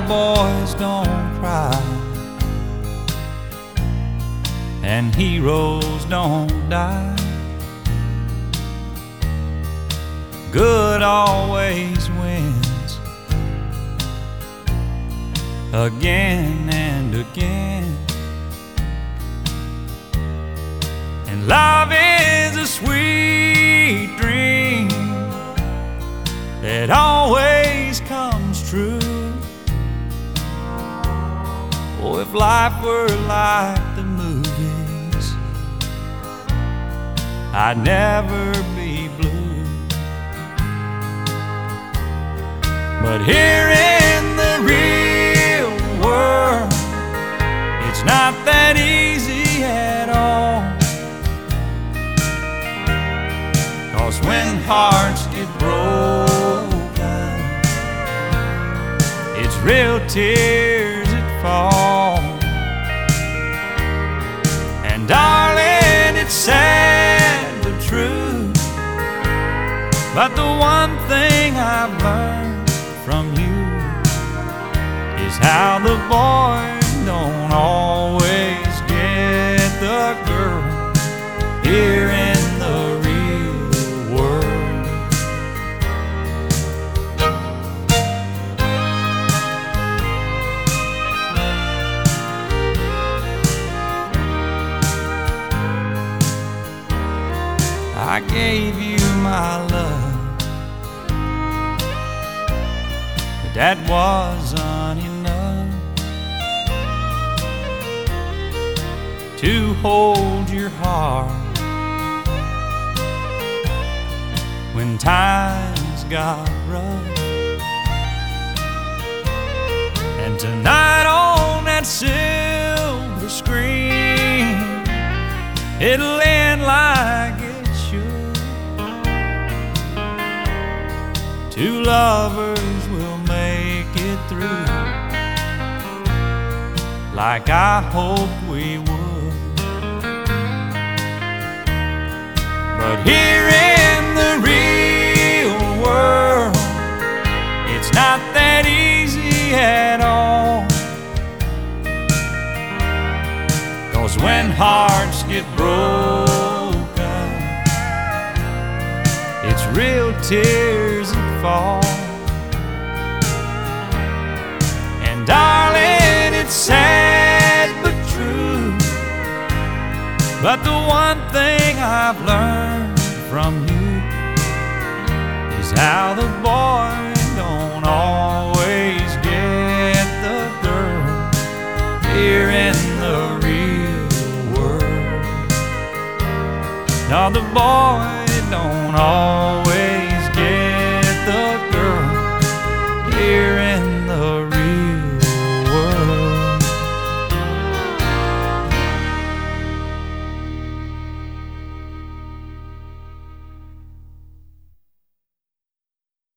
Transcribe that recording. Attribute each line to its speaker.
Speaker 1: cowboys don't cry and heroes don't die. Good always wins again and again. And love is a sweet dream that always comes true. Oh, if life were like the movies, I'd never be blue. But here in the real world, it's not that easy at all. 'Cause when hearts get broken, it's real tears that fall. And darling, it's sad but true, but the one thing I've learned from you is how the boy don't always get the girl here in the real world. I gave you my love, but that wasn't enough to hold your heart when times got rough. And tonight on that silver screen, it'll end like it should. Two lovers will make it through like I hoped we would. But here in the real world, it's not that easy at all. 'Cause when hearts get broken, it's real tears that fall. And darling, it's sad but true, but the one thing I've learned from you is how the boy don't always get the girl here in the real world. No, the boy don't always